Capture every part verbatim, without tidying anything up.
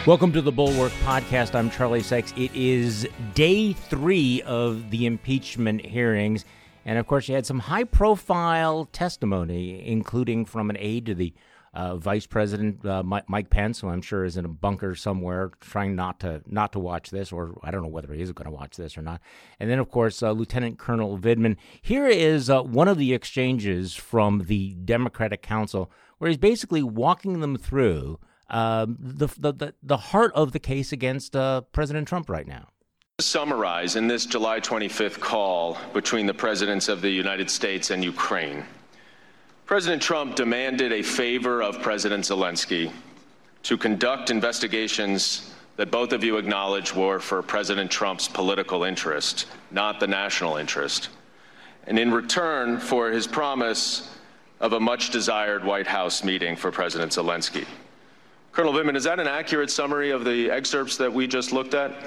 Welcome to the Bulwark Podcast. I'm Charlie Sykes. It is day three of the impeachment hearings. And, of course, you had some high-profile testimony, including from an aide to the uh, Vice President, uh, Mike Pence, who I'm sure is in a bunker somewhere trying not to not to watch this, or I don't know whether he is going to watch this or not. And then, of course, uh, Lieutenant Colonel Vindman. Here is uh, one of the exchanges from the Democratic Council, where he's basically walking them through Um, the, the the heart of the case against uh, President Trump right now. To summarize, in this July twenty-fifth call between the presidents of the United States and Ukraine, President Trump demanded a favor of President Zelensky to conduct investigations that both of you acknowledge were for President Trump's political interest, not the national interest, and in return for his promise of a much-desired White House meeting for President Zelensky. Colonel Vindman, is that an accurate summary of the excerpts that we just looked at?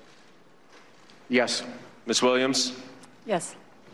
Yes. Miz Williams? Yes.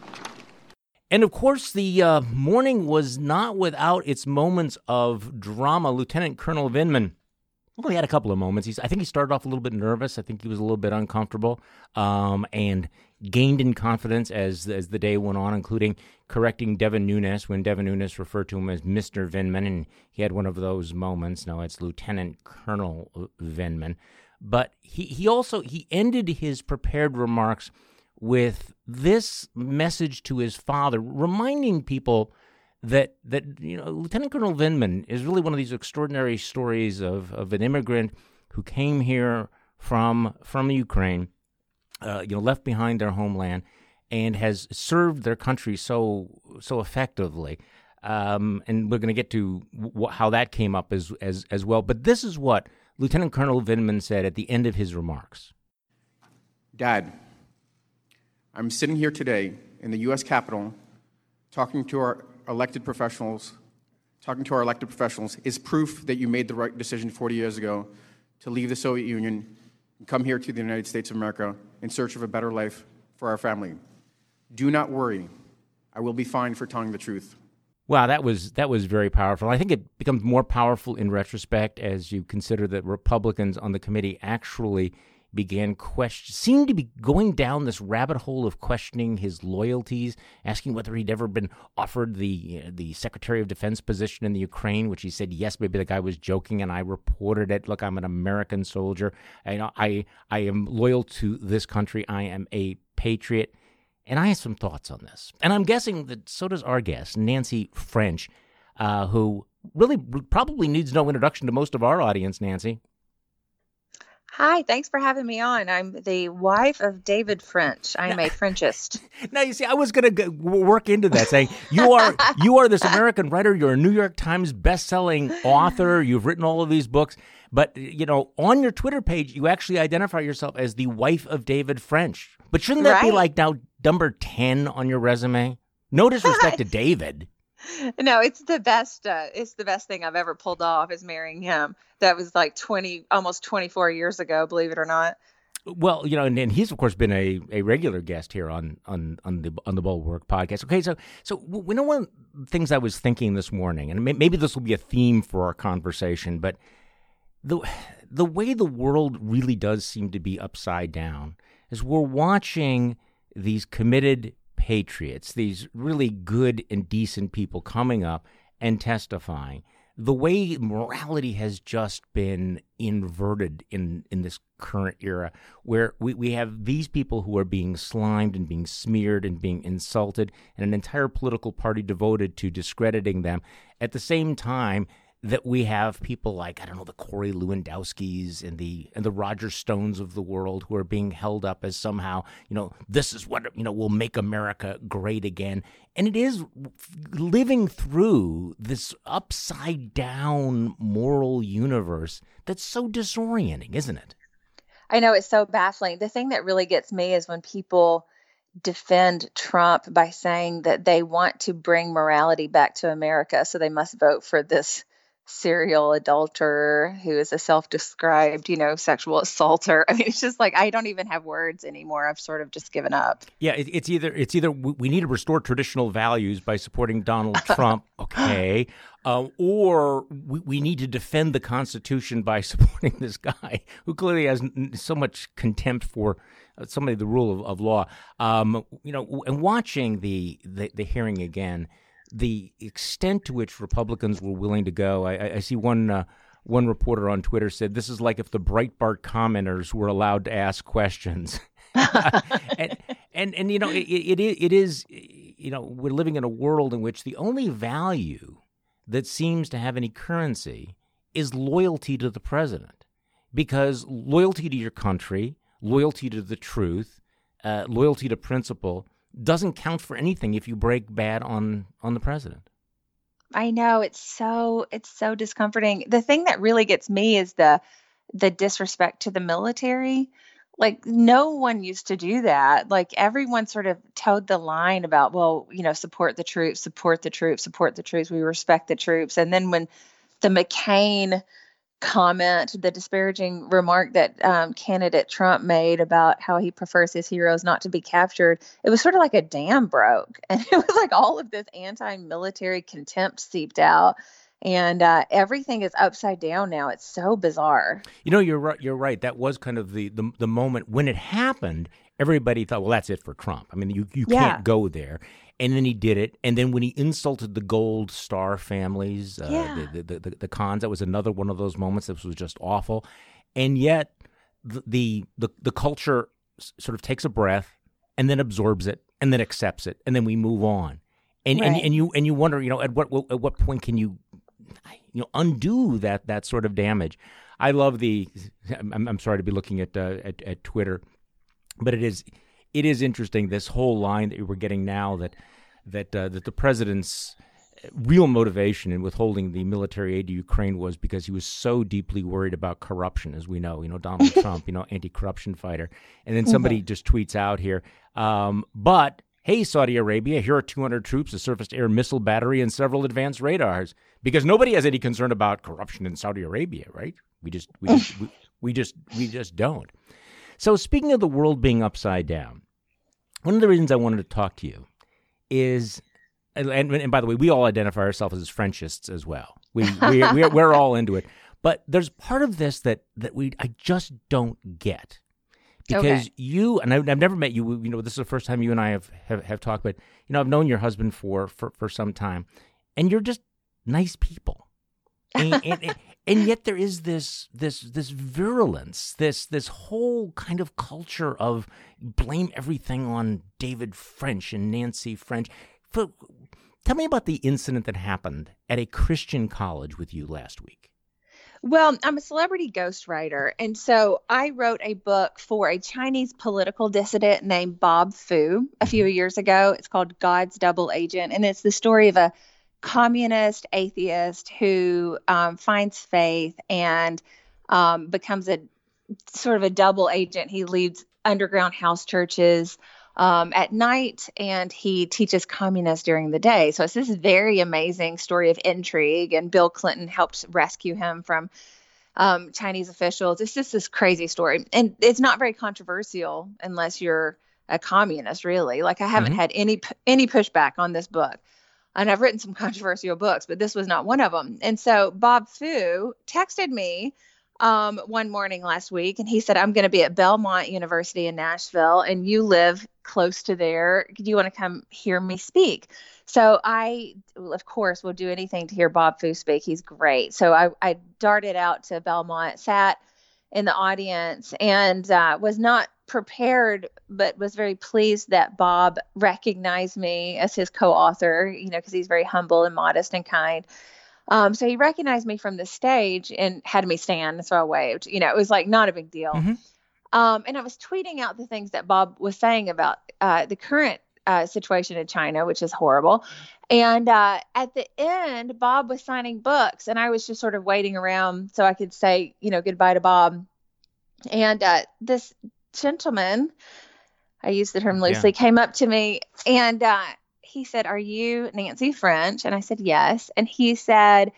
And, of course, the uh, morning was not without its moments of drama. Lieutenant Colonel Vindman only had a couple of moments. He's, I think he started off a little bit nervous. I think he was a little bit uncomfortable um, and gained in confidence as as the day went on, including correcting Devin Nunes when Devin Nunes referred to him as Mister Vindman, and he had one of those moments. No, it's Lieutenant Colonel Vindman. But he, he also, he ended his prepared remarks with this message to his father, reminding people that, that you know, Lieutenant Colonel Vindman is really one of these extraordinary stories of, of an immigrant who came here from from Ukraine, uh, you know, left behind their homeland, and has served their country so so effectively. Um, and we're going to get to w- how that came up as, as as well. But this is what Lieutenant Colonel Vindman said at the end of his remarks. Dad, I'm sitting here today in the U S Capitol talking to our elected professionals, talking to our elected professionals is proof that you made the right decision forty years ago to leave the Soviet Union and come here to the United States of America in search of a better life for our family. Do not worry. I will be fine for telling the truth. Wow, that was that was very powerful. I think it becomes more powerful in retrospect as you consider that Republicans on the committee actually began question, seemed to be going down this rabbit hole of questioning his loyalties, asking whether he'd ever been offered the uh, the Secretary of Defense position in the Ukraine, which he said yes. Maybe the guy was joking, and I reported it. Look, I'm an American soldier. I know I I am loyal to this country. I am a patriot. And I have some thoughts on this. And I'm guessing that so does our guest, Nancy French, uh, who really probably needs no introduction to most of our audience, Nancy. Hi, thanks for having me on. I'm the wife of David French. I'm a Frenchist. Now, you see, I was going to work into that, saying you are you are this American writer. You're a New York Times best-selling author. You've written all of these books. But, you know, on your Twitter page, you actually identify yourself as the wife of David French. But shouldn't that right. be like now number ten on your resume? No disrespect to David. No, it's the best. Uh, it's the best thing I've ever pulled off is marrying him. That was like twenty, almost twenty-four years ago, believe it or not. Well, you know, and, and he's of course been a, a regular guest here on on on the on the Bulwark Podcast. Okay, so so we know one of the things I was thinking this morning, and maybe this will be a theme for our conversation, but the the way the world really does seem to be upside down is we're watching these committed patriots, these really good and decent people coming up and testifying. The way morality has just been inverted in, in this current era, where we, we have these people who are being slimed and being smeared and being insulted, and an entire political party devoted to discrediting them. At the same time that we have people like, I don't know, the Corey Lewandowskis and the and the Roger Stones of the world who are being held up as somehow, you know, this is what, you know, will make America great again. And it is living through this upside down moral universe that's so disorienting, isn't it? I know, it's so baffling. The thing that really gets me is when people defend Trump by saying that they want to bring morality back to America, so they must vote for this serial adulterer who is a self-described, you know, sexual assaulter. I mean, it's just like, I don't even have words anymore. I've sort of just given up. Yeah, it, it's either it's either we need to restore traditional values by supporting Donald Trump, okay, uh, or we, we need to defend the Constitution by supporting this guy who clearly has n- so much contempt for uh, somebody the rule of, of law. Um, you know, and watching the, the the hearing again, the extent to which Republicans were willing to go. I, I see one. Uh, One reporter on Twitter said, this is like if the Breitbart commenters were allowed to ask questions. and, and, and, you know, it, it, it is, you know, we're living in a world in which the only value that seems to have any currency is loyalty to the president. Because loyalty to your country, loyalty to the truth, uh, loyalty to principle doesn't count for anything if you break bad on, on the president. I know it's so it's so discomforting. The thing that really gets me is the the disrespect to the military. Like no one used to do that. Like everyone sort of towed the line about, well, you know, support the troops, support the troops, support the troops. We respect the troops. And then when the McCain comment, the disparaging remark that um, candidate Trump made about how he prefers his heroes not to be captured, it was sort of like a dam broke. And it was like all of this anti-military contempt seeped out. And uh, everything is upside down now. It's so bizarre. You know, you're right. You're right. That was kind of the, the, the moment when it happened. Everybody thought, well, that's it for Trump. I mean, you, you Yeah. can't go there. And then he did it. And then when he insulted the Gold Star families, uh, Yeah. the, the, the, the cons, that was another one of those moments that was just awful. And yet the, the, the, the culture s- sort of takes a breath and then absorbs it and then accepts it. And then we move on. And, and, Right. and you and you wonder, you know, at what at what point can you, you know, undo that that sort of damage? I love the. I'm, I'm sorry to be looking at, uh, at at Twitter, but it is it is interesting, this whole line that we're getting now that that uh, that the president's real motivation in withholding the military aid to Ukraine was because he was so deeply worried about corruption, as we know. You know, Donald Trump, you know, anti-corruption fighter, and then somebody mm-hmm. just tweets out here, um, but. Hey, Saudi Arabia, here are two hundred troops, a surface-to-air missile battery, and several advanced radars. Because nobody has any concern about corruption in Saudi Arabia, right? We just, we just, we, we just, we just don't. So, speaking of the world being upside down, one of the reasons I wanted to talk to you is, and, and, and by the way, we all identify ourselves as Frenchists as well. We, we we're, we're all into it. But there's part of this that that we I just don't get. Because okay. you, and I've, I've never met you, you know, this is the first time you and I have, have, have talked, but, you know, I've known your husband for, for, for some time, and you're just nice people. And, and, and yet there is this this this virulence, this this whole kind of culture of blame everything on David French and Nancy French. For, tell me about the incident that happened at a Christian college with you last week. Well, I'm a celebrity ghostwriter, and so I wrote a book for a Chinese political dissident named Bob Fu a few years ago. It's called God's Double Agent, and it's the story of a communist atheist who um, finds faith and um, becomes a sort of a double agent. He leads underground house churches um, at night, and he teaches communists during the day. So it's this very amazing story of intrigue, and Bill Clinton helped rescue him from um, Chinese officials. It's just this crazy story, and it's not very controversial unless you're a communist, really. Like I haven't mm-hmm. had any any pushback on this book, and I've written some controversial books, but this was not one of them. And so Bob Fu texted me Um, one morning last week, and he said, I'm going to be at Belmont University in Nashville, and you live close to there. Do you want to come hear me speak? So I, of course, will do anything to hear Bob Fu speak. He's great. So I, I darted out to Belmont, sat in the audience, and uh, was not prepared, but was very pleased that Bob recognized me as his co-author, you know, because he's very humble and modest and kind. Um, so he recognized me from the stage and had me stand. So I waved. You know, it was like not a big deal. Mm-hmm. Um, and I was tweeting out the things that Bob was saying about uh, the current uh, situation in China, which is horrible. And uh, at the end, Bob was signing books, and I was just sort of waiting around so I could say, you know, goodbye to Bob. And uh, this gentleman, I use the term loosely, yeah. came up to me and uh, he said, "Are you Nancy French?" And I said, "Yes." And he said,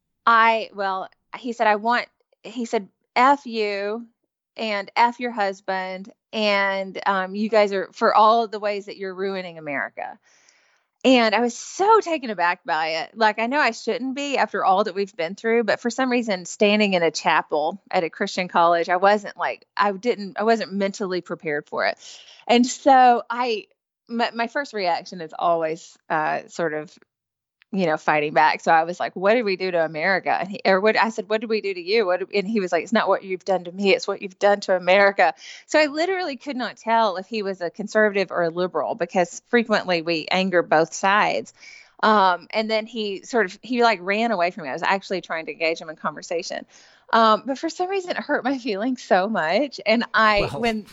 I, well, he said, I want, he said, F you and F your husband. And um, you guys are, for all of the ways that you're ruining America. And I was so taken aback by it. Like, I know I shouldn't be after all that we've been through, but for some reason, standing in a chapel at a Christian college, I wasn't like, I didn't, I wasn't mentally prepared for it. And so I, my, my first reaction is always uh, sort of, you know, fighting back. So I was like, what did we do to America? And he, or what, I said, what did we do to you? What, and he was like, it's not what you've done to me. It's what you've done to America. So I literally could not tell if he was a conservative or a liberal, because frequently we anger both sides. Um, and then he sort of, he like ran away from me. I was actually trying to engage him in conversation. Um, but for some reason it hurt my feelings so much. And I, well, when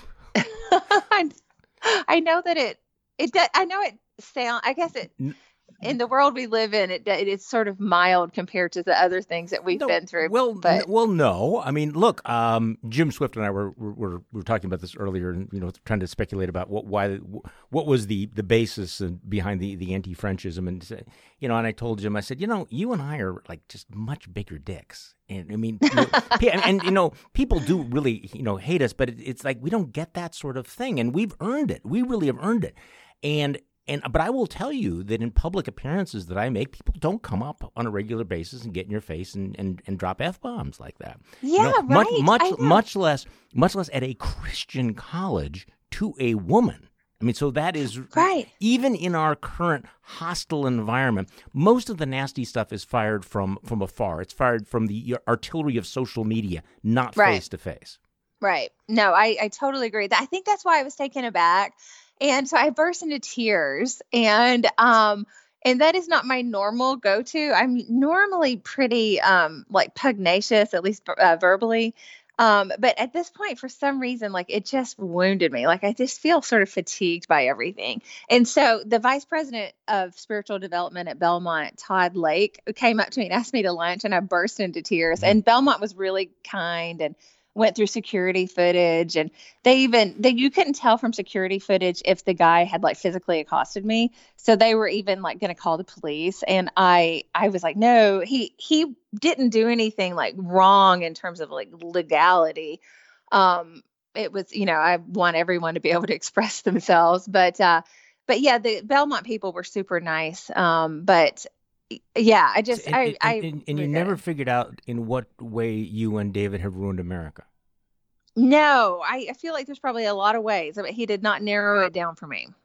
I, I know that it, it, I know it sound, I guess it, in the world we live in, it it's sort of mild compared to the other things that we've no, been through. Well, but n- well, no. I mean, look, um, Jim Swift and I were, were were were talking about this earlier, and you know, trying to speculate about what why what was the, the basis behind the, the anti-Frenchism, and you know, and I told Jim, I said, you know, you and I are like just much bigger dicks, and I mean, you know, and, and you know, people do really you know hate us, but it, it's like we don't get that sort of thing, and we've earned it. We really have earned it, and. And but I will tell you that in public appearances that I make, people don't come up on a regular basis and get in your face and, and, and drop F-bombs like that. Yeah, you know, right. Much much, much less much less at a Christian college to a woman. I mean, so that is right. Even in our current hostile environment, most of the nasty stuff is fired from from afar. It's fired from the artillery of social media, not right. face to face. Right. No, I, I totally agree. I think that's why I was taken aback. And so I burst into tears, and um, and that is not my normal go-to. I'm normally pretty um, like pugnacious, at least uh, verbally. Um, but at this point, for some reason, like it just wounded me. Like I just feel sort of fatigued by everything. And so the vice president of spiritual development at Belmont, Todd Lake, came up to me and asked me to lunch, and I burst into tears. Mm-hmm. And Belmont was really kind and went through security footage, and they even they you couldn't tell from security footage if the guy had like physically accosted me. So they were even like going to call the police, and I I was like, no, he he didn't do anything like wrong in terms of like legality. Um, it was, you know, I want everyone to be able to express themselves, but uh, but yeah, the Belmont people were super nice. Um, but yeah, I just, and, I, and, I, and, and you never figured out in what way you and David have ruined America. No, I, I feel like there's probably a lot of ways, but he did not narrow it down for me.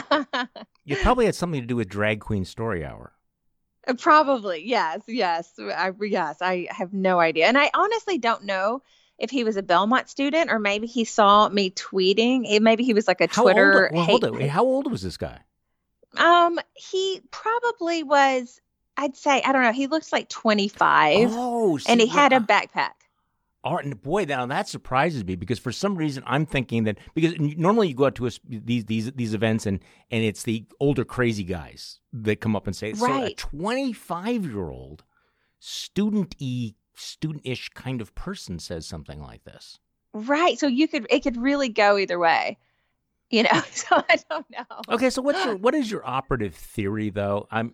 It probably had something to do with Drag Queen Story Hour. Probably, yes, yes, I, yes. I have no idea, and I honestly don't know if he was a Belmont student or maybe he saw me tweeting. Maybe he was like a How Twitter. Old, well, hold on. How old was this guy? Um, he probably was. I'd say, I don't know. He looks like twenty-five. Oh, see, and he had well, a backpack. All right, and boy, now that surprises me because for some reason I'm thinking that because normally you go out to a, these these these events and and it's the older crazy guys that come up and say, right. So a twenty-five year old student-y, student-ish kind of person says something like this. Right. So you could it could really go either way. You know, so I don't know. Okay, so what's your what is your operative theory though? I'm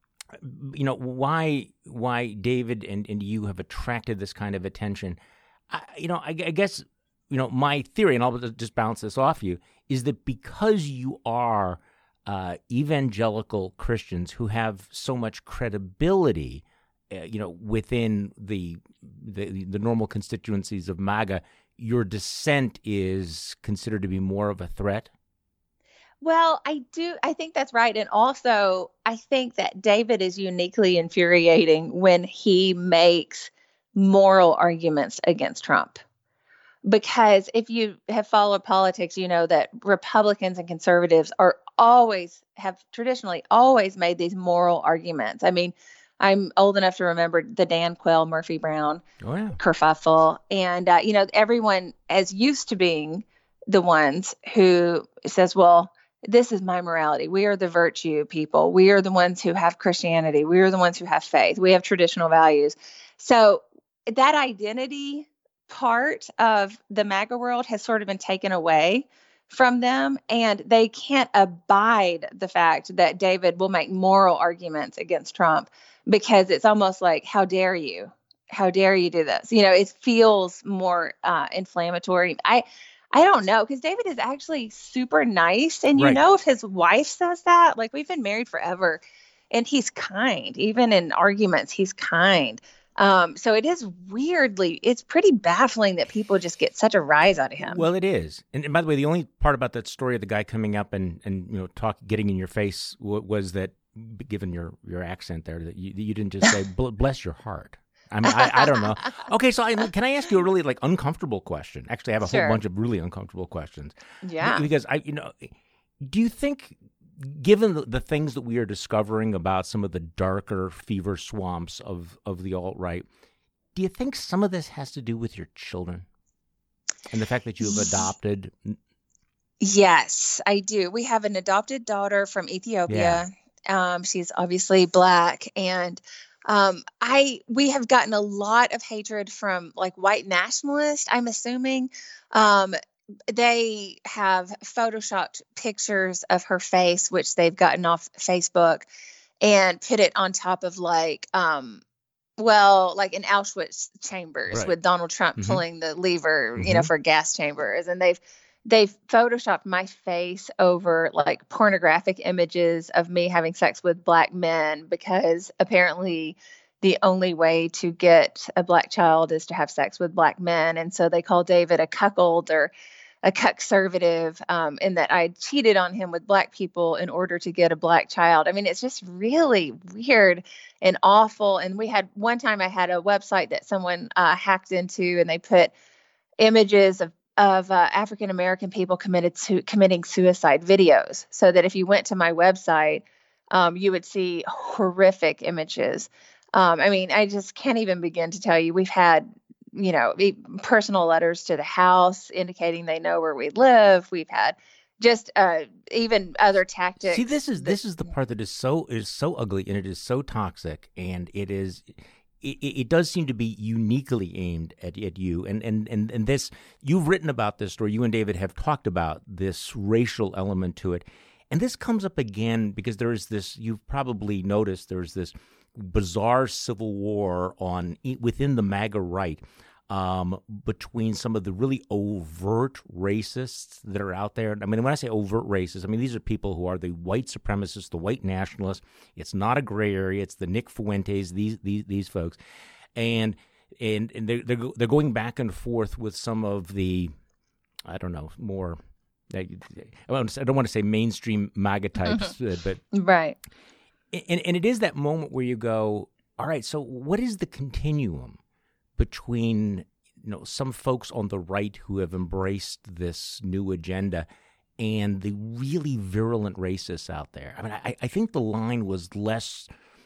you know, why why David and, and you have attracted this kind of attention. I, you know, I, I guess, you know, my theory, and I'll just bounce this off you, is that because you are uh, evangelical Christians who have so much credibility, uh, you know, within the, the the normal constituencies of MAGA, your dissent is considered to be more of a threat? Well, I do. I think that's right. And also, I think that David is uniquely infuriating when he makes moral arguments against Trump. Because if you have followed politics, you know that Republicans and conservatives are always, have traditionally always made these moral arguments. I mean, I'm old enough to remember the Dan Quayle, Murphy Brown oh, yeah. kerfuffle. And, uh, you know, everyone is used to being the ones who says, well, this is my morality. We are the virtue people. We are the ones who have Christianity. We are the ones who have faith. We have traditional values. So that identity part of the MAGA world has sort of been taken away from them, and they can't abide the fact that David will make moral arguments against Trump because it's almost like, how dare you? How dare you do this? You know, it feels more uh, inflammatory. I I don't know, because David is actually super nice. And you Right. know, if his wife says that, like we've been married forever and he's kind, even in arguments, he's kind. Um, so it is weirdly, it's pretty baffling that people just get such a rise out of him. Well, it is. And, and by the way, the only part about that story of the guy coming up and, and you know, talk, getting in your face w- was that, given your, your accent there, that you, you didn't just say, bless your heart. I mean, I, I don't know. Okay, so I, can I ask you a really like uncomfortable question? Actually, I have a Sure. whole bunch of really uncomfortable questions. Yeah. Because I, you know, do you think, given the, the things that we are discovering about some of the darker fever swamps of, of the alt-right, do you think some of this has to do with your children and the fact that you have adopted? Yes, I do. We have an adopted daughter from Ethiopia. Um, she's obviously Black, and um, I we have gotten a lot of hatred from like white nationalists, I'm assuming. Um, they have photoshopped pictures of her face, which they've gotten off Facebook, and put it on top of like, um, well, like in Auschwitz chambers Right. with Donald Trump Mhm. pulling the lever, you know, Mhm. for gas chambers. And they've they've photoshopped my face over like pornographic images of me having sex with Black men, because apparently the only way to get a Black child is to have sex with Black men. And so they call David a cuckold or a cuckservative, um, in that I cheated on him with Black people in order to get a Black child. I mean, it's just really weird and awful. And we had one time I had a website that someone uh, hacked into, and they put images of of uh, African American people committed to committing suicide videos, so that if you went to my website, um, you would see horrific images. Um, I mean, I just can't even begin to tell you. We've had, you know, e- personal letters to the house indicating they know where we live. We've had just uh, even other tactics. See, this is that- this is the part that is so is so ugly, and it is so toxic, and it is it, it does seem to be uniquely aimed at, at you. And, and and and this, you've written about this story. You and David have talked about this racial element to it, and this comes up again because there is this. You've probably noticed there's this bizarre civil war on within the MAGA right. Um, between some of the really overt racists that are out there. I mean, when I say overt racists, I mean, these are people who are the white supremacists, the white nationalists. It's not a gray area. It's the Nick Fuentes, these these these folks. And and, and they're, they're, they're going back and forth with some of the, I don't know, more, I don't want to say mainstream MAGA types, uh, but. right. And, and it is that moment where you go, all right, so what is the continuum between, you know, some folks on the right who have embraced this new agenda and the really virulent racists out there? I mean, I, I think the line was less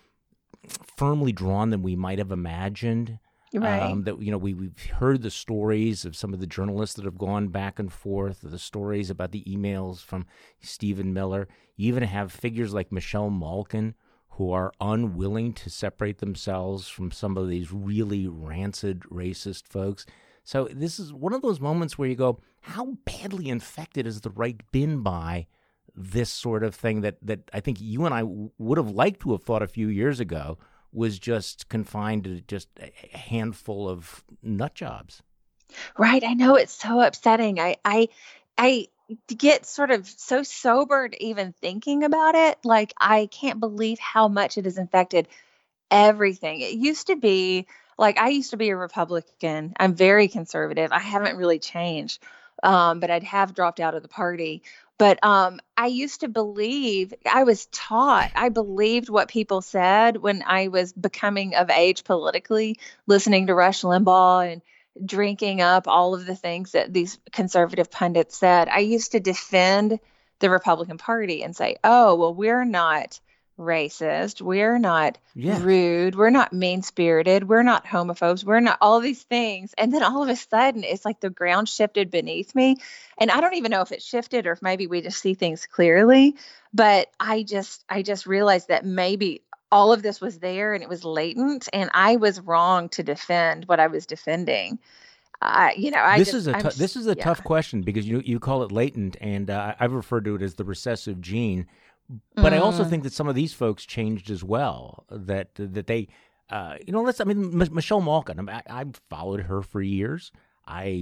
firmly drawn than we might have imagined. Right. Um, that, you know, we, we've heard the stories of some of the journalists that have gone back and forth, the stories about the emails from Stephen Miller. You even have figures like Michelle Malkin, who are unwilling to separate themselves from some of these really rancid racist folks. So this is one of those moments where you go, how badly infected has the right been by this sort of thing that, that I think you and I w- would have liked to have thought a few years ago was just confined to just a handful of nut jobs. Right. I know, it's so upsetting. I, I, I get sort of so sobered even thinking about it. Like, I can't believe how much it has infected everything. It used to be like, I used to be a Republican. I'm very conservative. I haven't really changed, um, but I'd have dropped out of the party. But um, I used to believe, I was taught, I believed what people said when I was becoming of age politically, listening to Rush Limbaugh and drinking up all of the things that these conservative pundits said. I used to defend the Republican Party and say, oh, well, we're not racist. We're not Yes. rude. We're not mean-spirited. We're not homophobes. We're not all these things. And then all of a sudden, it's like the ground shifted beneath me. And I don't even know if it shifted or if maybe we just see things clearly. But I just, I just realized that maybe all of this was there and it was latent, and I was wrong to defend what I was defending. Uh, you know, I this just, is a I'm tou- s- this is a yeah. tough question because you you call it latent, and uh, I've referred to it as the recessive gene. But I also Mm. think that some of these folks changed as well. That that they, uh, you know, let's. I mean, M- Michelle Malkin. I mean, I, I've followed her for years. I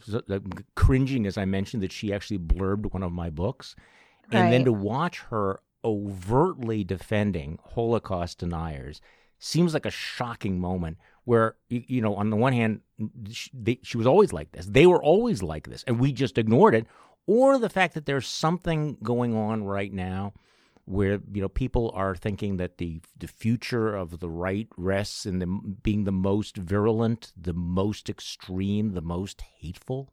so, uh, cringing, as I mentioned, that she actually blurbed one of my books. And Right. then to watch her overtly defending Holocaust deniers seems like a shocking moment where, you, you know, on the one hand, she, they, she was always like this. They were always like this, and we just ignored it. Or the fact that there's something going on right now where, you know, people are thinking that the the future of the right rests in the, being the most virulent, the most extreme, the most hateful.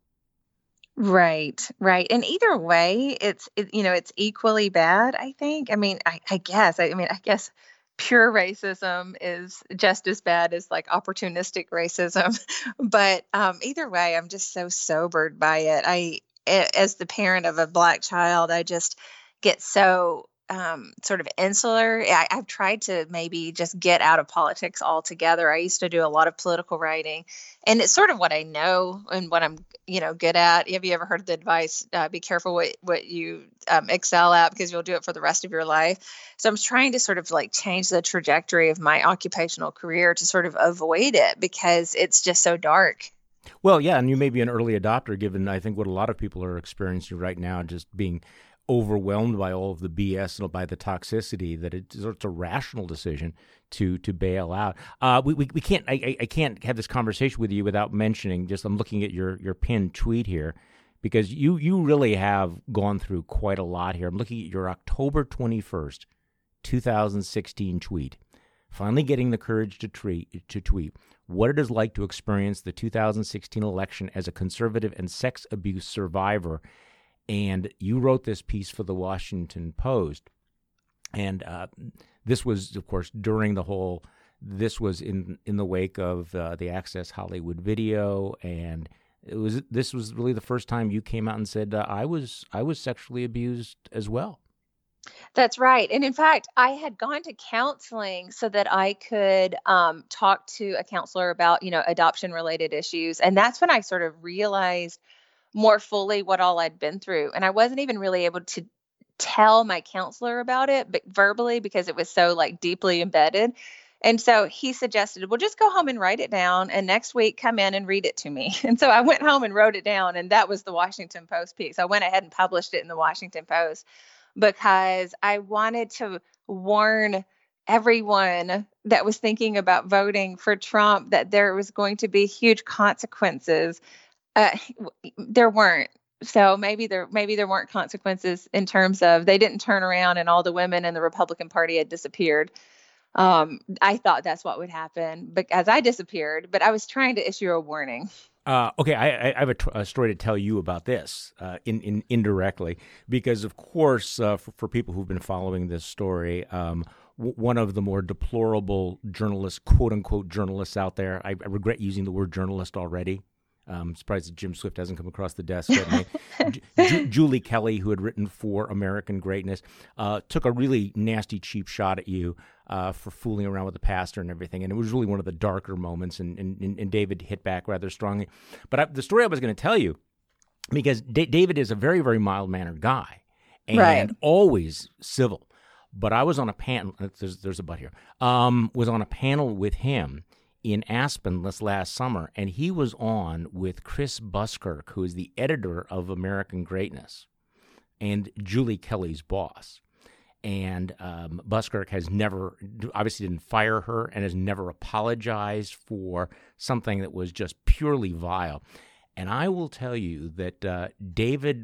Right, right. And either way, it's, it, you know, it's equally bad, I think. I mean, I, I guess, I, I mean, I guess pure racism is just as bad as like opportunistic racism. But um, either way, I'm just so sobered by it. I, a- as the parent of a Black child, I just get so um, sort of insular. I, I've tried to maybe just get out of politics altogether. I used to do a lot of political writing, and it's sort of what I know and what I'm, you know, good at. Have you ever heard the advice, uh, be careful what, what you um, excel at, because you'll do it for the rest of your life? So I'm trying to sort of like change the trajectory of my occupational career to sort of avoid it because it's just so dark. Well, yeah, and you may be an early adopter, given I think what a lot of people are experiencing right now, just being overwhelmed by all of the B S and by the toxicity, that it's, it's a rational decision to to bail out. Uh, we, we we can't I, I can't have this conversation with you without mentioning, just I'm looking at your your pinned tweet here, because you you really have gone through quite a lot here. I'm looking at your October twenty-first, twenty sixteen tweet. Finally getting the courage to tweet to tweet what it is like to experience the two thousand sixteen election as a conservative and sex abuse survivor. And you wrote this piece for the Washington Post. And uh, this was, of course, during the whole, this was in, in the wake of uh, the Access Hollywood video. And it was this was really the first time you came out and said, uh, I was I was sexually abused as well. That's right. And in fact, I had gone to counseling so that I could um, talk to a counselor about, you know, adoption related issues. And that's when I sort of realized more fully what all I'd been through. And I wasn't even really able to tell my counselor about it, but verbally, because it was so like deeply embedded. And so he suggested, well, just go home and write it down, and next week come in and read it to me. And so I went home and wrote it down, and that was the Washington Post piece. I went ahead and published it in the Washington Post because I wanted to warn everyone that was thinking about voting for Trump that there was going to be huge consequences. Uh, there weren't. So maybe there maybe there weren't consequences in terms of they didn't turn around and all the women in the Republican Party had disappeared. Um, I thought that's what would happen because I disappeared, but I was trying to issue a warning. Uh, okay, I, I have a, t- a story to tell you about this uh, in, in indirectly, because of course, uh, for, for people who've been following this story, um, w- one of the more deplorable journalists, quote unquote journalists out there. I, I regret using the word journalist already. I'm surprised that Jim Swift hasn't come across the desk yet. Ju- Julie Kelly, who had written for American Greatness, uh, took a really nasty, cheap shot at you uh, for fooling around with the pastor and everything. And it was really one of the darker moments, and, and, and David hit back rather strongly. But I, the story I was going to tell you, because D- David is a very, very mild-mannered guy and Right. always civil. But I was on a panel, there's, there's a but here, um, was on a panel with him in Aspen this last summer, and he was on with Chris Buskirk, who is the editor of American Greatness and Julie Kelly's boss. And um, Buskirk has never, obviously didn't fire her, and has never apologized for something that was just purely vile. And I will tell you that uh, David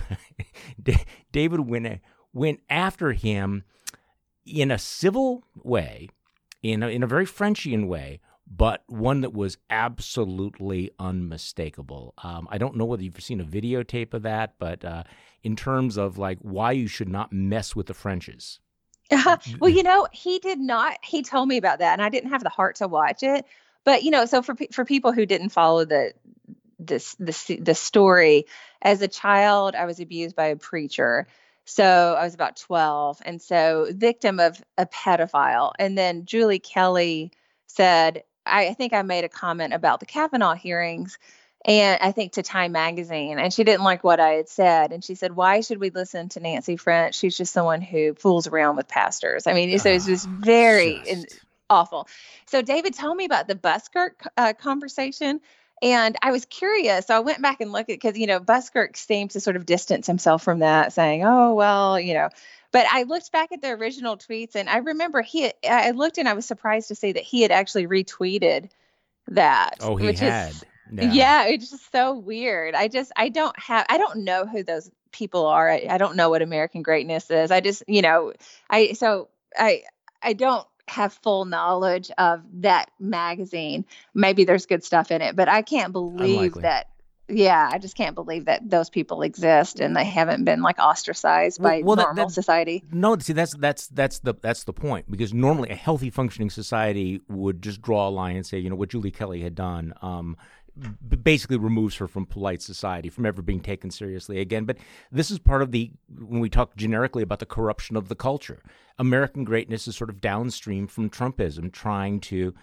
David went, went after him in a civil way, in a, in a very Frenchian way, but one that was absolutely unmistakable. Um, I don't know whether you've seen a videotape of that, but uh, in terms of like why you should not mess with the Frenches. Well, you know, he did not. He told me about that, and I didn't have the heart to watch it. But you know, so for for people who didn't follow the this the the story, as a child, I was abused by a preacher. So I was about twelve, and so victim of a pedophile. And then Julie Kelly said, I, I think I made a comment about the Kavanaugh hearings, and I think to Time Magazine, and she didn't like what I had said. And she said, why should we listen to Nancy French? She's just someone who fools around with pastors. I mean, so it's just very Just... awful. So David told me about the Buskirk uh, conversation. And I was curious. So I went back and looked at, because, you know, Buskirk seemed to sort of distance himself from that, saying, oh, well, you know, but I looked back at the original tweets, and I remember he, had, I looked and I was surprised to see that he had actually retweeted that. Oh, he which had. Is, yeah. yeah, it's just so weird. I just, I don't have, I don't know who those people are. I, I don't know what American Greatness is. I just, you know, I, so I, I don't have full knowledge of that magazine. Maybe there's good stuff in it, but I can't believe Unlikely. that. Yeah, I just can't believe that those people exist and they haven't been like ostracized by well, well, normal that, that, society. No, see, that's that's that's the that's the point, because normally a healthy functioning society would just draw a line and say, you know, what Julie Kelly had done um, b- basically removes her from polite society, from ever being taken seriously again. But this is part of the, when we talk generically about the corruption of the culture, American greatness is sort of downstream from Trumpism, trying to.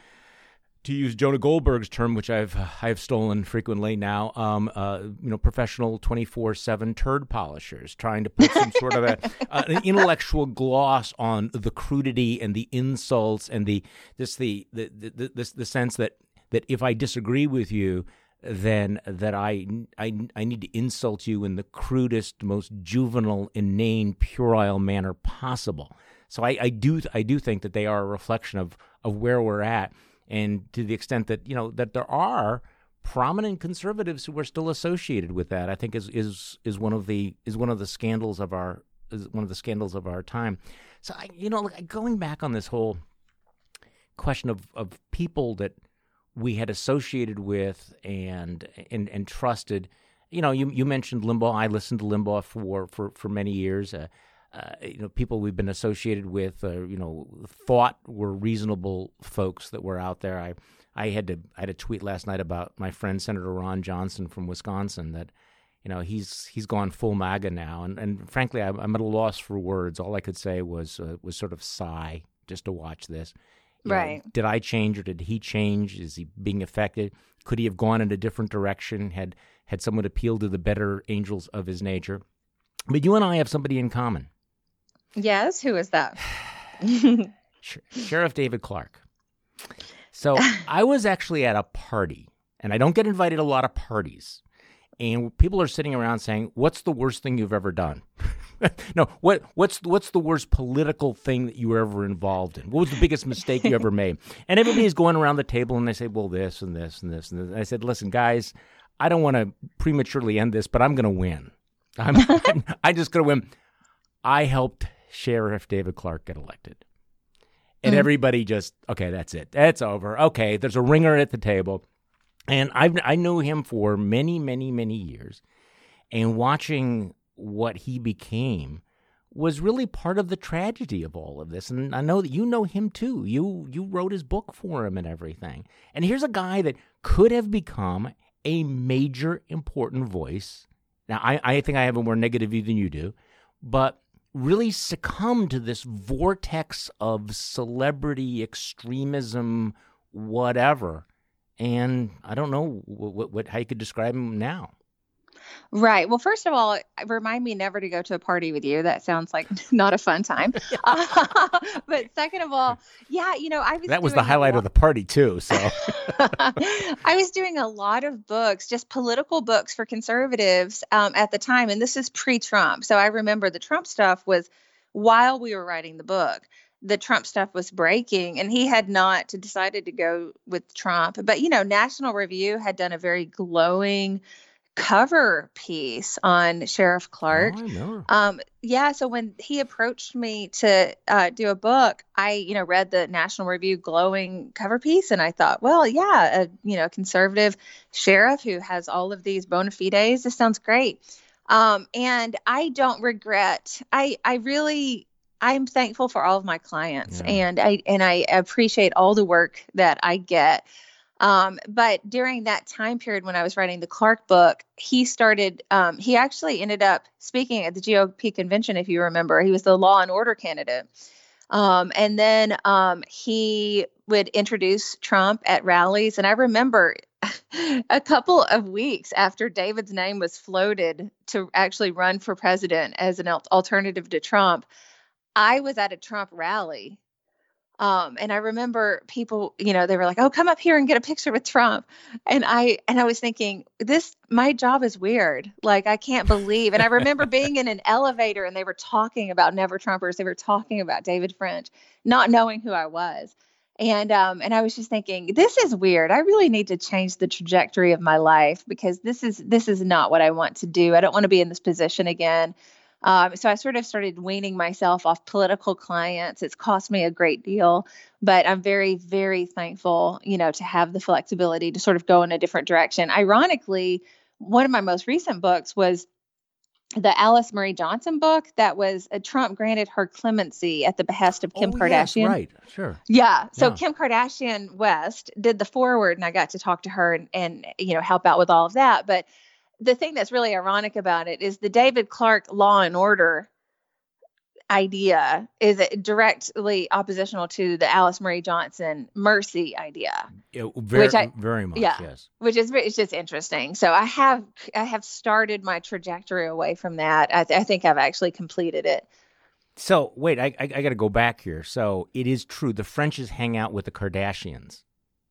To use Jonah Goldberg's term, which I've I've stolen frequently now, um, uh, you know, professional twenty-four seven turd polishers, trying to put some sort of a, uh, an intellectual gloss on the crudity and the insults and the this the the the, the, the sense that that if I disagree with you, then that I, I I need to insult you in the crudest, most juvenile, inane, puerile manner possible. So I, I do I do think that they are a reflection of of where we're at. And to the extent that, you know, that there are prominent conservatives who are still associated with that, I think is is is one of the is one of the scandals of our is one of the scandals of our time. So I, you know, going back on this whole question of, of people that we had associated with and and and trusted, you know, you you mentioned Limbaugh. I listened to Limbaugh for for for many years. Uh, Uh, you know, people we've been associated with, uh, you know, thought were reasonable folks that were out there. I, I had to, I had a tweet last night about my friend Senator Ron Johnson from Wisconsin that, you know, he's he's gone full MAGA now, and and frankly, I, I'm at a loss for words. All I could say was uh, was sort of sigh just to watch this. You Right. know, did I change or did he change? Is he being affected? Could he have gone in a different direction had had someone appealed to the better angels of his nature? But you and I have somebody in common. Yes, who is that? Sheriff David Clarke. So I was actually at a party, and I don't get invited to a lot of parties, and people are sitting around saying, "What's the worst thing you've ever done?" no, what what's what's the worst political thing that you were ever involved in? What was the biggest mistake you ever made? And everybody's going around the table, and they say, "Well, this and this and this and this." And I said, "Listen, guys, I don't want to prematurely end this, but I'm going to win. I'm I'm, I'm just going to win. I helped Sheriff David Clarke get elected." And mm-hmm. everybody just, okay, that's it. That's over. Okay, there's a ringer at the table. And I I knew him for many, many, many years. And watching what he became was really part of the tragedy of all of this. And I know that you know him too. You you wrote his book for him and everything. And here's a guy that could have become a major important voice. Now, I, I think I have a more negative view than you do, but really succumbed to this vortex of celebrity extremism, whatever. And I don't know what, what how you could describe him now. Right. Well, first of all, remind me never to go to a party with you. That sounds like not a fun time. uh, but second of all, yeah, you know, I was that was the highlight of the party too. So I was doing a lot of books, just political books for conservatives um, at the time, and this is pre-Trump. So I remember the Trump stuff was while we were writing the book. The Trump stuff was breaking, and he had not decided to go with Trump. But you know, National Review had done a very glowing cover piece on Sheriff Clarke. Oh, I know. Um, yeah. So when he approached me to uh, do a book, I, you know, read the National Review glowing cover piece, and I thought, well, yeah, a you know, conservative sheriff who has all of these bona fides. This sounds great. Um, and I don't regret. I I really. I'm thankful for all of my clients, yeah. and I and I appreciate all the work that I get. Um, but during that time period when I was writing the Clarke book, he started, um, he actually ended up speaking at the G O P convention, if you remember. He was the Law and Order candidate. Um, and then um, he would introduce Trump at rallies. And I remember a couple of weeks after David's name was floated to actually run for president as an alternative to Trump, I was at a Trump rally. Um, and I remember people, you know, they were like, "Oh, come up here and get a picture with Trump." And I and I was thinking, this my job is weird. Like, I can't believe. And I remember being in an elevator and they were talking about Never Trumpers. They were talking about David French, not knowing who I was. And um, and I was just thinking, this is weird. I really need to change the trajectory of my life, because this is this is not what I want to do. I don't want to be in this position again. Um, so I sort of started weaning myself off political clients. It's cost me a great deal, but I'm very, very thankful, you know, to have the flexibility to sort of go in a different direction. Ironically, one of my most recent books was the Alice Marie Johnson book that was uh, Trump granted her clemency at the behest of Kim oh, Kardashian. Yes, right, sure. Yeah. So Yeah. Kim Kardashian West did the foreword, and I got to talk to her and, and, you know, help out with all of that. But the thing that's really ironic about it is the David Clark Law and Order idea is directly oppositional to the Alice Marie Johnson mercy idea. Yeah, very, which I, very much, yeah, yes. Which is it's just interesting. So I have I have started my trajectory away from that. I, th- I think I've actually completed it. So wait, I I, I got to go back here. So it is true the Frenches hang out with the Kardashians.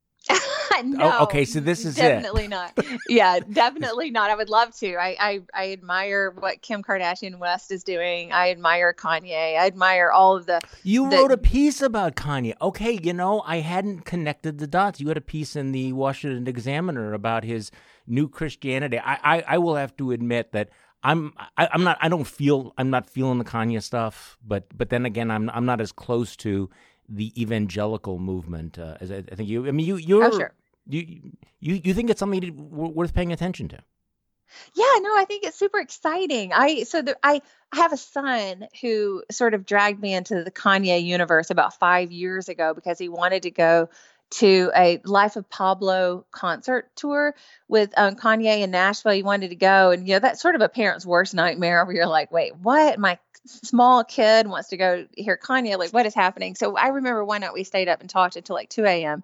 No, oh, okay, so this is definitely it. not. Yeah, definitely not. I would love to. I, I I admire what Kim Kardashian West is doing. I admire Kanye. I admire all of the. You the, wrote a piece about Kanye. Okay, you know, I hadn't connected the dots. You had a piece in the Washington Examiner about his new Christianity. I I, I will have to admit that I'm I, I'm not I don't feel I'm not feeling the Kanye stuff, but but then again I'm I'm not as close to the evangelical movement uh, as I, I think you. I mean, you you're. Oh, sure. You, you you think it's something to, worth paying attention to? Yeah, no, I think it's super exciting. I so the, I I have a son who sort of dragged me into the Kanye universe about five years ago because he wanted to go to a Life of Pablo concert tour with um, Kanye in Nashville. He wanted to go, and you know that's sort of a parent's worst nightmare where you're like, wait, what? My small kid wants to go hear Kanye. Like, what is happening? So I remember one night we stayed up and talked until like two a.m.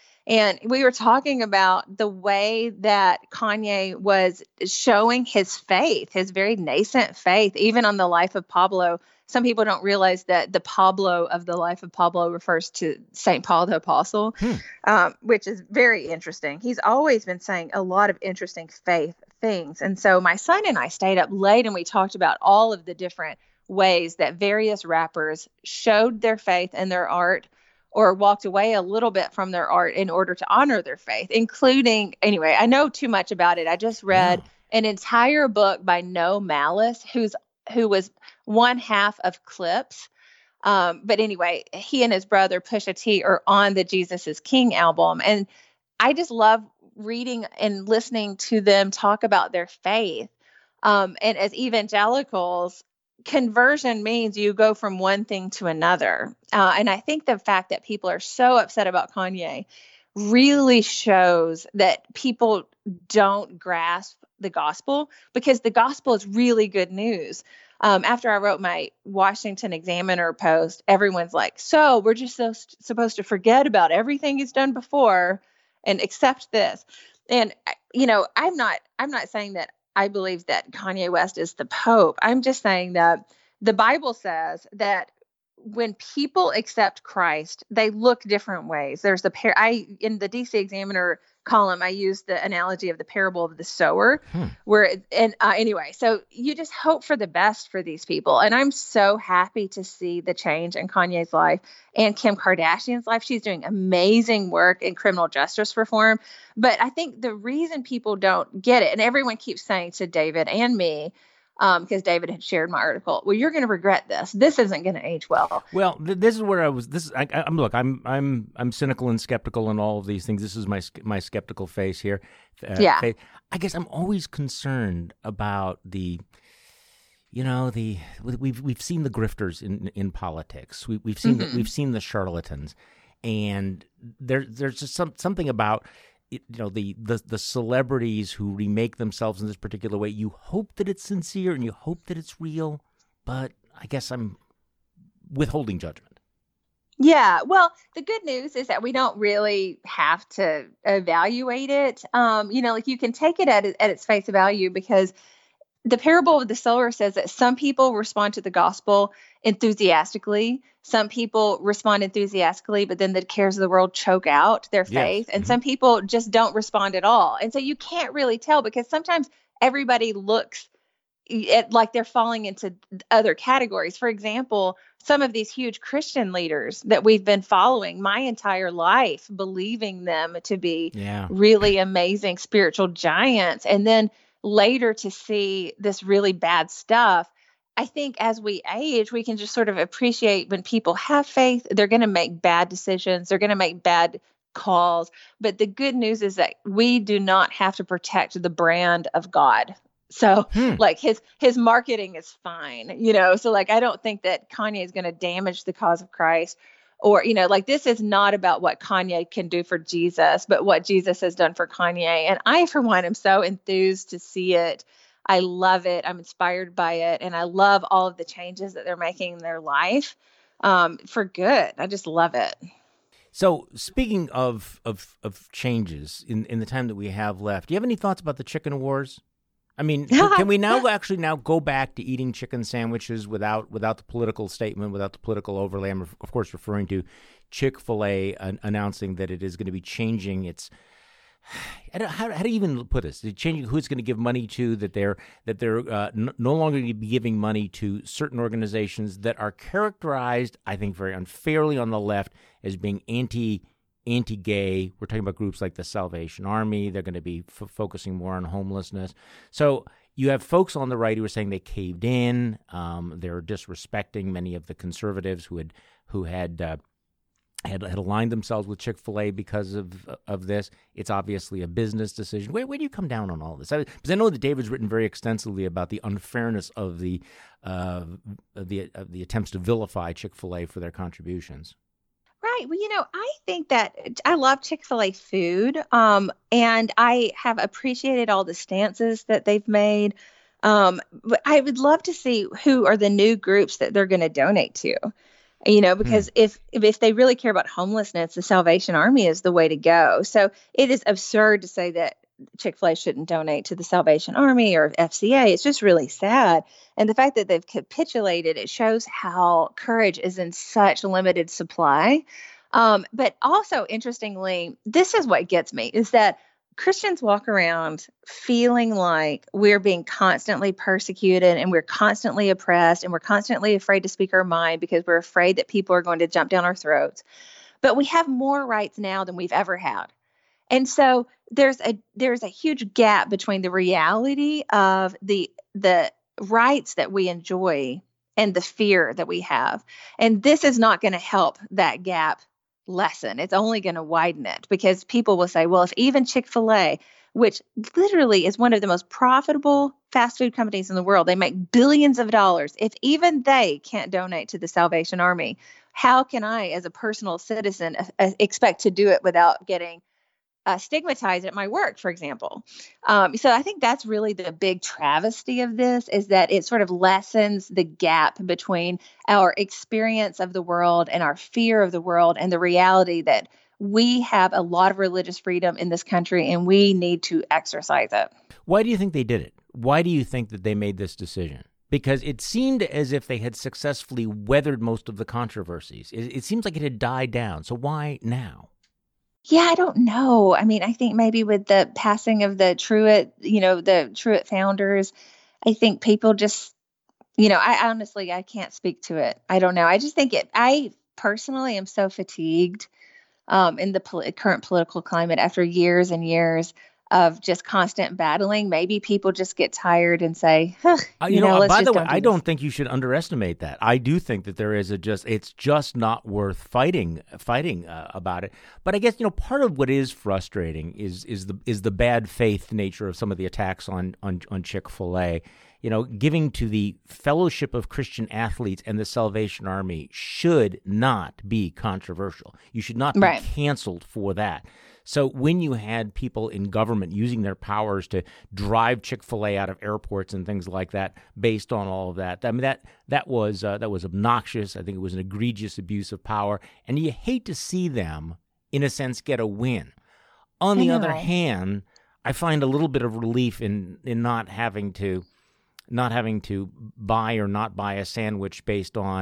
And we were talking about the way that Kanye was showing his faith, his very nascent faith, even on the Life of Pablo. Some people don't realize that the Pablo of the Life of Pablo refers to Saint Paul the Apostle, hmm. um, which is very interesting. He's always been saying a lot of interesting faith things. And so my son and I stayed up late and we talked about all of the different ways that various rappers showed their faith in their art, or walked away a little bit from their art in order to honor their faith, including, anyway, I know too much about it. I just read yeah. an entire book by No Malice, who's who was one half of Clips. Um, but anyway, he and his brother Pusha T are on the Jesus is King album. And I just love reading and listening to them talk about their faith. Um, and as evangelicals, conversion means you go from one thing to another. Uh, and I think the fact that people are so upset about Kanye really shows that people don't grasp the gospel, because the gospel is really good news. Um, after I wrote my Washington Examiner post, everyone's like, so we're just so st- supposed to forget about everything he's done before and accept this. And, you know, I'm not, I'm not saying that I believe that Kanye West is the Pope. I'm just saying that the Bible says that when people accept Christ, they look different ways. There's the par- I in the D C Examiner column, I used the analogy of the parable of the sower, hmm. where it, and uh, anyway, so you just hope for the best for these people, and I'm so happy to see the change in Kanye's life and Kim Kardashian's life. She's doing amazing work in criminal justice reform, but I think the reason people don't get it, and everyone keeps saying to David and me, Um, because David had shared my article. Well, you're going to regret this. This isn't going to age well. Well, th- this is where I was. This is. I, I'm look. I'm. I'm. I'm cynical and skeptical and all of these things. This is my my skeptical face here. Uh, yeah. Face. I guess I'm always concerned about the. You know, the we've we've seen the grifters in in politics. We, we've seen mm-hmm. the, we've seen the charlatans, and there there's just some something about. You know, the, the the celebrities who remake themselves in this particular way, you hope that it's sincere and you hope that it's real, but I guess I'm withholding judgment. Yeah, well, the good news is that we don't really have to evaluate it. Um, you know, like you can take it at, at its face value, because the parable of the sower says that some people respond to the gospel enthusiastically. Some people respond enthusiastically, but then the cares of the world choke out their faith. Yes. And Mm-hmm. some people just don't respond at all. And so you can't really tell, because sometimes everybody looks it, like they're falling into other categories. For example, some of these huge Christian leaders that we've been following my entire life, believing them to be Yeah. really amazing spiritual giants, and then later to see this really bad stuff. I think as we age, we can just sort of appreciate when people have faith, they're going to make bad decisions. They're going to make bad calls. But the good news is that we do not have to protect the brand of God. So Hmm. like his his marketing is fine, you know, so like I don't think that Kanye is going to damage the cause of Christ, or, you know, like this is not about what Kanye can do for Jesus, but what Jesus has done for Kanye. And I, for one, am so enthused to see it. I love it. I'm inspired by it. And I love all of the changes that they're making in their life um, for good. I just love it. So speaking of, of, of changes in, in the time that we have left, do you have any thoughts about the chicken wars? I mean, can, can we now actually now go back to eating chicken sandwiches without without the political statement, without the political overlay? I'm, of course, referring to Chick-fil-A uh, announcing that it is going to be changing its I don't, how, how do you even put this? They're changing who it's going to give money to, that they're that they're uh, n- no longer going to be giving money to certain organizations that are characterized, I think, very unfairly on the left as being anti anti-gay. We're talking about groups like the Salvation Army. They're going to be f- focusing more on homelessness. So you have folks on the right who are saying they caved in. Um, they're disrespecting many of the conservatives who had who had. Uh, Had, had aligned themselves with Chick-fil-A because of of this. It's obviously a business decision. Where, where do you come down on all this? I, because I know that David's written very extensively about the unfairness of the uh, of the of the attempts to vilify Chick-fil-A for their contributions. Right. Well, you know, I think that I love Chick-fil-A food, um, and I have appreciated all the stances that they've made. Um, but I would love to see who are the new groups that they're going to donate to. You know, because hmm. if, if they really care about homelessness, the Salvation Army is the way to go. So it is absurd to say that Chick-fil-A shouldn't donate to the Salvation Army or F C A. It's just really sad. And the fact that they've capitulated, it shows how courage is in such limited supply. Um, but also, interestingly, this is what gets me, is that Christians walk around feeling like we're being constantly persecuted and we're constantly oppressed and we're constantly afraid to speak our mind because we're afraid that people are going to jump down our throats. But we have more rights now than we've ever had. And so there's a there's a huge gap between the reality of the the rights that we enjoy and the fear that we have. And this is not going to help that gap lessen. It's only going to widen it, because people will say, well, if even Chick-fil-A, which literally is one of the most profitable fast food companies in the world, they make billions of dollars, if even they can't donate to the Salvation Army, how can I, as a personal citizen, uh, expect to do it without getting uh, stigmatized at my work, for example? Um, so I think that's really the big travesty of this, is that it sort of lessens the gap between our experience of the world and our fear of the world and the reality that we have a lot of religious freedom in this country and we need to exercise it. Why do you think they did it? Why do you think that they made this decision? Because it seemed as if they had successfully weathered most of the controversies. It, it seems like it had died down. So why now? Yeah, I don't know. I mean, I think maybe with the passing of the Truett, you know, the Truett founders, I think people just, you know, I honestly, I can't speak to it. I don't know. I just think it, I personally am so fatigued um, in the pol- current political climate after years and years of just constant battling. Maybe people just get tired and say, huh, uh, you, you know, know, let's by just the way, don't do I this. don't think you should underestimate that. I do think that there is a just, it's just not worth fighting, fighting uh, about it. But I guess, you know, part of what is frustrating is, is the, is the bad faith nature of some of the attacks on, on, on Chick-fil-A. You know, giving to the Fellowship of Christian Athletes and the Salvation Army should not be controversial. You should not be right. canceled for that. So when you had people in government using their powers to drive Chick-fil-A out of airports and things like that, based on all of that, I mean that that was uh, that was obnoxious. I think it was an egregious abuse of power, and you hate to see them, in a sense, get a win. On the other hand, I find a little bit of relief in in not having to not having to buy or not buy a sandwich based on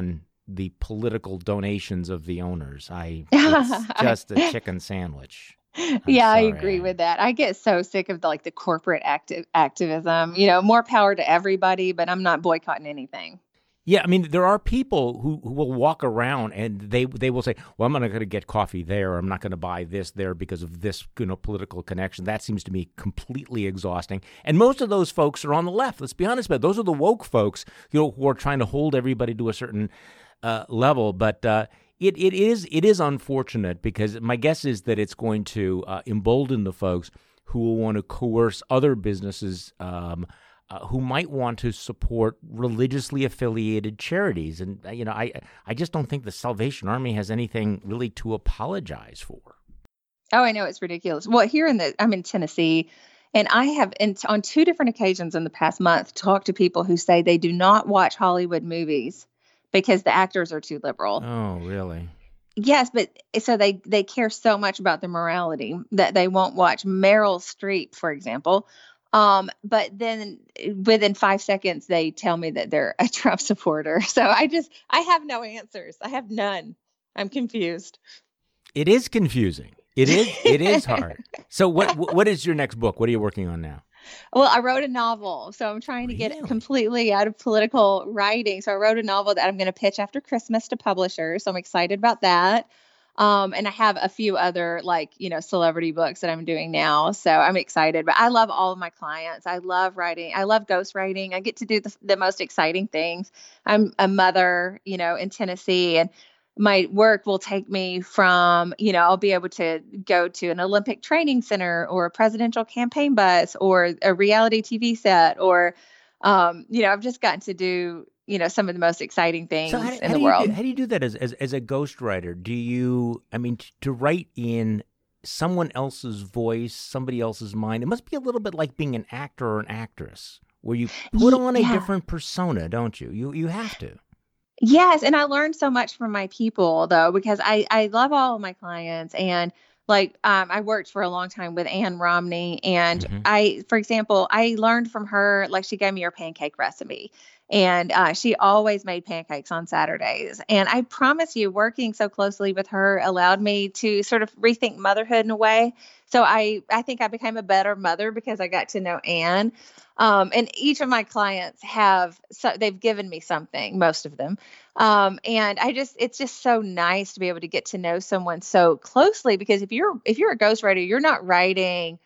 the political donations of the owners. I it's just a chicken sandwich. I'm yeah, I sorry. agree with that. I get so sick of the, like the corporate active activism. You know, more power to everybody, but I'm not boycotting anything. Yeah, I mean, there are people who, who will walk around and they they will say, well, I'm not going to get coffee there, or I'm not going to buy this there because of this, you know, political connection. That seems to me completely exhausting. And most of those folks are on the left. Let's be honest about it. Those are the woke folks, you know, who are trying to hold everybody to a certain uh, level. But uh, it it is it is unfortunate, because my guess is that it's going to uh, embolden the folks who will want to coerce other businesses um Uh, who might want to support religiously affiliated charities. And, uh, you know, I I just don't think the Salvation Army has anything really to apologize for. Oh, I know, it's ridiculous. Well, here in the, I'm in Tennessee, and I have, in, on two different occasions in the past month, talked to people who say they do not watch Hollywood movies because the actors are too liberal. Oh, really? Yes, but so they, they care so much about their morality that they won't watch Meryl Streep, for example. Um, but then within five seconds, they tell me that they're a Trump supporter. So I just, I have no answers. I have none. I'm confused. It is confusing. It is, it is hard. So what, what is your next book? What are you working on now? Well, I wrote a novel, so I'm trying to Really? get completely out of political writing. So I wrote a novel that I'm going to pitch after Christmas to publishers. So I'm excited about that. Um, and I have a few other, like, you know, celebrity books that I'm doing now. So I'm excited, but I love all of my clients. I love writing. I love ghostwriting. I get to do the, the most exciting things. I'm a mother, you know, in Tennessee, and my work will take me from, you know, I'll be able to go to an Olympic training center or a presidential campaign bus or a reality T V set, or, um, you know, I've just gotten to do, you know, some of the most exciting things So how, in how the do you world. do, how do you do that as, as, as a ghostwriter? Do you, I mean, t- to write in someone else's voice, somebody else's mind, it must be a little bit like being an actor or an actress, where you put Ye- on a yeah. different persona, don't you? You you have to. Yes, and I learned so much from my people, though, because I I love all of my clients. And like, um, I worked for a long time with Ann Romney, and Mhm. I, for example, I learned from her, like, she gave me her pancake recipe, and uh, she always made pancakes on Saturdays. And I promise you, working so closely with her allowed me to sort of rethink motherhood in a way. So I I think I became a better mother because I got to know Ann. Um, and each of my clients have, so they've given me something, most of them. Um, and I just, it's just so nice to be able to get to know someone so closely, because if you're, if you're a ghostwriter, you're not writing,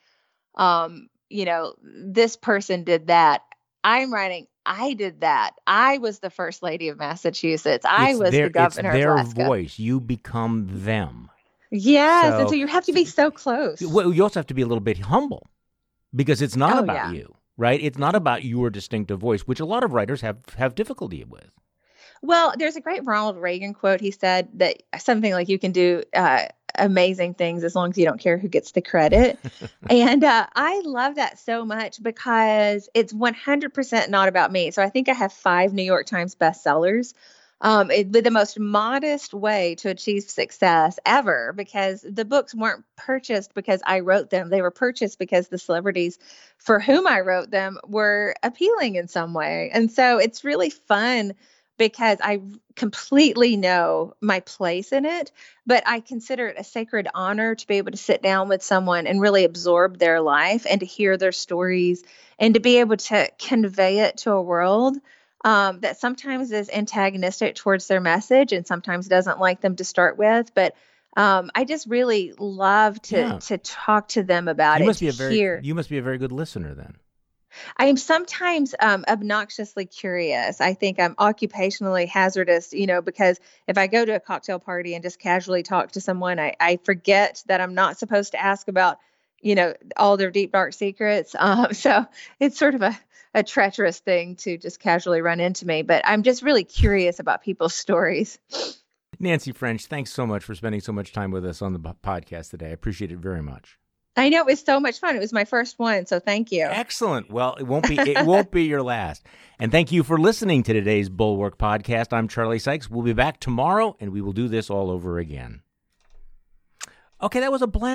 um, you know, this person did that. I'm writing, I did that. I was the first lady of Massachusetts. I It's was their, the governor it's their of Alaska. voice. You become them. Yes. So- and so you have to be so close. Well, you also have to be a little bit humble, because it's not Oh, about yeah. you, right? It's not about your distinctive voice, which a lot of writers have, have difficulty with. Well, there's a great Ronald Reagan quote. He said that something like, you can do uh, amazing things as long as you don't care who gets the credit. And uh, I love that so much, because it's one hundred percent not about me. So I think I have five New York Times bestsellers. Um, it, with the most modest way to achieve success ever, because the books weren't purchased because I wrote them. They were purchased because the celebrities for whom I wrote them were appealing in some way. And so it's really fun, because I completely know my place in it, but I consider it a sacred honor to be able to sit down with someone and really absorb their life and to hear their stories and to be able to convey it to a world um, that sometimes is antagonistic towards their message and sometimes doesn't like them to start with. But um, I just really love to Yeah. to talk to them about You it. must be to a very hear. you must be a very good listener then. I am sometimes um, obnoxiously curious. I think I'm occupationally hazardous, you know, because if I go to a cocktail party and just casually talk to someone, I, I forget that I'm not supposed to ask about, you know, all their deep, dark secrets. Um, so it's sort of a, a treacherous thing to just casually run into me. But I'm just really curious about people's stories. Nancy French, thanks so much for spending so much time with us on the po- podcast today. I appreciate it very much. I know, it was so much fun. It was my first one, so thank you. Excellent. Well, it won't be it won't be your last. And thank you for listening to today's Bulwark podcast. I'm Charlie Sykes. We'll be back tomorrow, and we will do this all over again. Okay, that was a blast.